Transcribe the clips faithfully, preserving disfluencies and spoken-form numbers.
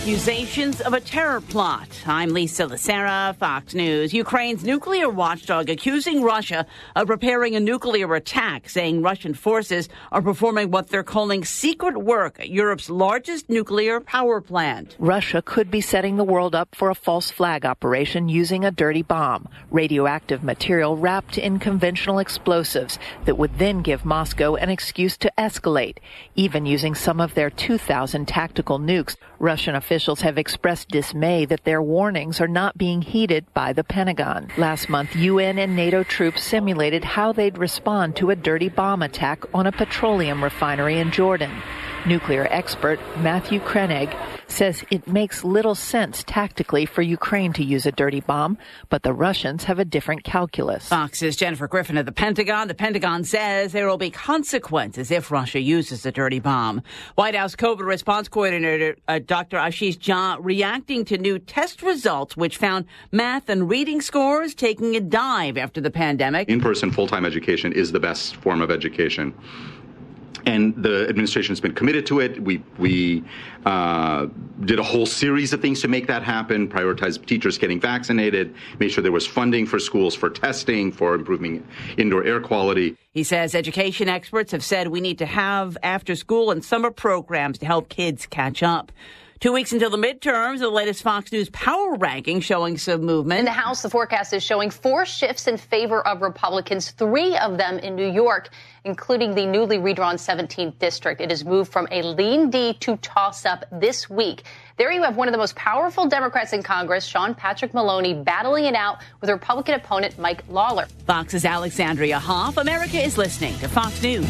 accusations of a terror plot. I'm Lisa Lacera, Fox News. Ukraine's nuclear watchdog accusing Russia of preparing a nuclear attack, saying Russian forces are performing what they're calling secret work at Europe's largest nuclear power plant. Russia could be setting the world up for a false flag operation using a dirty bomb, radioactive material wrapped in conventional explosives that would then give Moscow an excuse to escalate, even using some of their two thousand tactical nukes. Russian officials have expressed dismay that their warnings are not being heeded by the Pentagon. Last month, U N and NATO troops simulated how they'd respond to a dirty bomb attack on a petroleum refinery in Jordan. Nuclear expert Matthew Kreneg says it makes little sense tactically for Ukraine to use a dirty bomb, but the Russians have a different calculus. Fox's Jennifer Griffin at the Pentagon. The Pentagon says there will be consequences if Russia uses a dirty bomb. White House COVID response coordinator uh, Doctor Ashish Jha reacting to new test results which found math and reading scores taking a dive after the pandemic. In-person full-time education is the best form of education. And the administration has been committed to it. We we uh, did a whole series of things to make that happen, prioritized teachers getting vaccinated, made sure there was funding for schools for testing, for improving indoor air quality. He says education experts have said we need to have after-school and summer programs to help kids catch up. Two weeks until the midterms, the latest Fox News power ranking showing some movement. In the House, the forecast is showing four shifts in favor of Republicans, three of them in New York, including the newly redrawn seventeenth district. It has moved from a lean D to toss-up this week. There you have one of the most powerful Democrats in Congress, Sean Patrick Maloney, battling it out with Republican opponent Mike Lawler. Fox's Alexandria Hoff. America is listening to Fox News.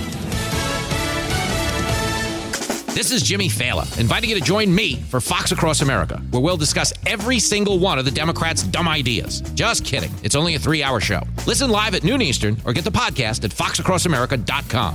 This is Jimmy Fallon, inviting you to join me for Fox Across America, where we'll discuss every single one of the Democrats' dumb ideas. Just kidding. It's only a three-hour show. Listen live at noon Eastern or get the podcast at fox across america dot com.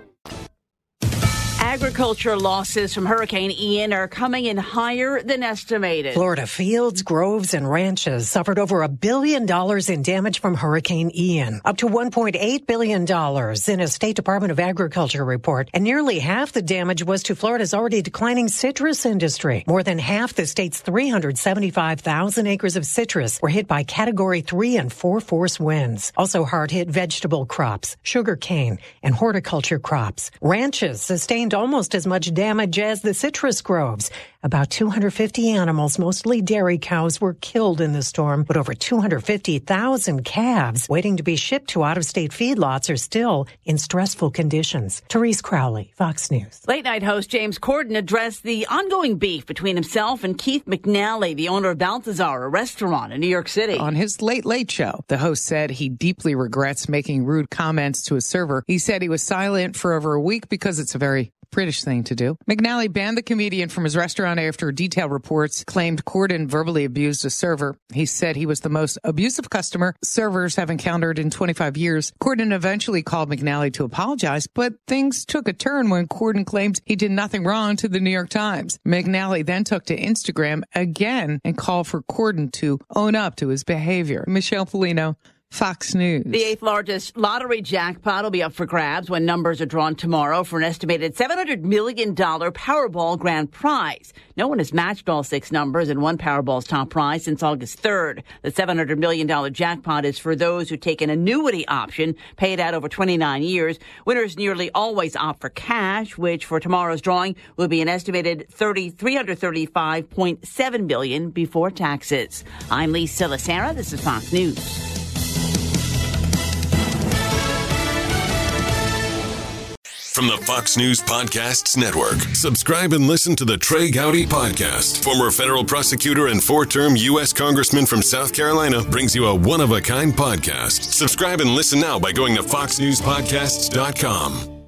Agriculture losses from Hurricane Ian are coming in higher than estimated. Florida fields, groves, and ranches suffered over a billion dollars in damage from Hurricane Ian, up to one point eight billion dollars in a State Department of Agriculture report. And nearly half the damage was to Florida's already declining citrus industry. More than half the state's three hundred seventy-five thousand acres of citrus were hit by Category three and four force winds. Also hard hit vegetable crops, sugar cane, and horticulture crops. Ranches sustained almost as much damage as the citrus groves. About two hundred fifty animals, mostly dairy cows, were killed in the storm, but over two hundred fifty thousand calves waiting to be shipped to out-of-state feedlots are still in stressful conditions. Therese Crowley, Fox News. Late night host James Corden addressed the ongoing beef between himself and Keith McNally, the owner of Balthazar, a restaurant in New York City. On his Late Late Show, the host said he deeply regrets making rude comments to a server. He said he was silent for over a week because it's a very British thing to do. McNally banned the comedian from his restaurant after detailed reports claimed Corden verbally abused a server. He said he was the most abusive customer servers have encountered in twenty-five years. Corden eventually called McNally to apologize, but things took a turn when Corden claimed he did nothing wrong to the New York Times. McNally then took to Instagram again and called for Corden to own up to his behavior. Michelle Polino, Fox News. The eighth largest lottery jackpot will be up for grabs when numbers are drawn tomorrow for an estimated seven hundred million dollars Powerball grand prize. No one has matched all six numbers in one Powerball's top prize since August third. The seven hundred million dollars jackpot is for those who take an annuity option paid out over twenty-nine years. Winners nearly always opt for cash, which for tomorrow's drawing will be an estimated three hundred thirty-five point seven billion dollars before taxes. I'm Lisa Lacera. This is Fox News. From the Fox News Podcasts Network, subscribe and listen to the Trey Gowdy Podcast. Former federal prosecutor and four-term U S Congressman from South Carolina brings you a one-of-a-kind podcast. Subscribe and listen now by going to fox news podcasts dot com.